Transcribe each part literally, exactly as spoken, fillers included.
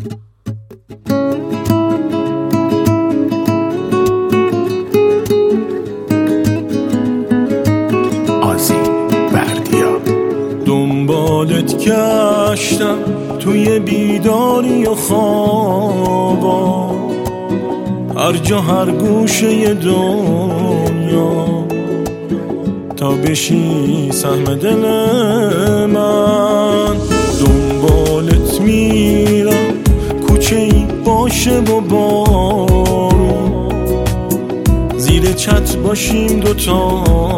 دنبالت گشتم توی بیداری و خوابا، هر جا هر گوشه دنیا، تا بشی سهم دل من. دنبالت میرم کوچه ای باشه و بارون، زیر چت باشیم دوتا،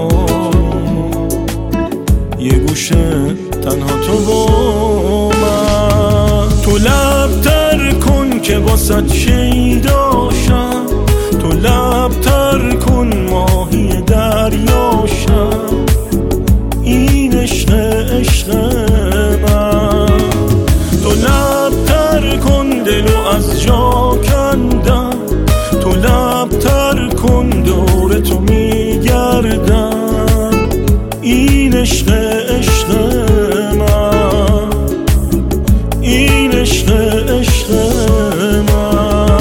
یه گوشه تنها تو با من. تو لب تر کن که واسه شیداشم، تو لب تر کن ماهی دریاشم، این عشق عشق من. تو لب تر کن دلو از جا کندم، تو لب تر کن دور تو میگردم، این عشق عشق من، این عشق عشق من.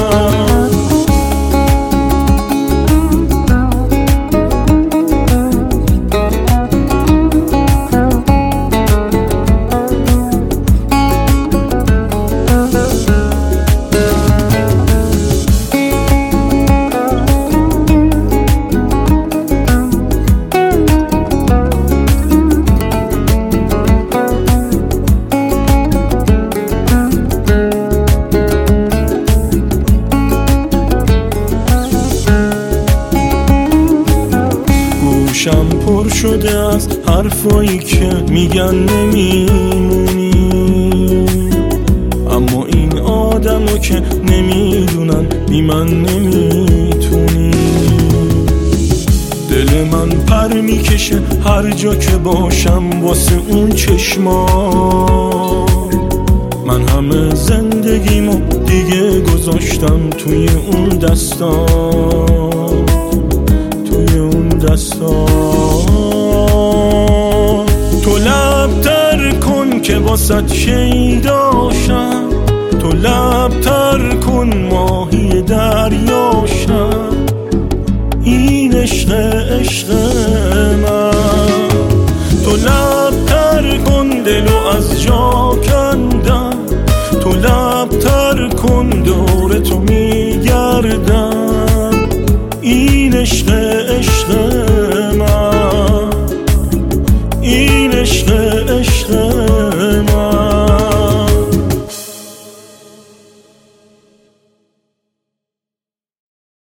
گوشم پر شده از حرفایی که میگن نمیمونی، اما این آدمو که نمیدونن بی من نمیتونی. دل من پر میکشه هر جا که باشم واسه اون چشما، من همه زندگیمو دیگه گذاشتم توی اون دستا، توی اون دستا. تو لب تر کن که واسه شیداشم، تو لب تر کن ماهی دریاشم، این عشق عشق من. تو لب تر کن دلو از جا کندم، تو لب تر کن دور تو میگردم،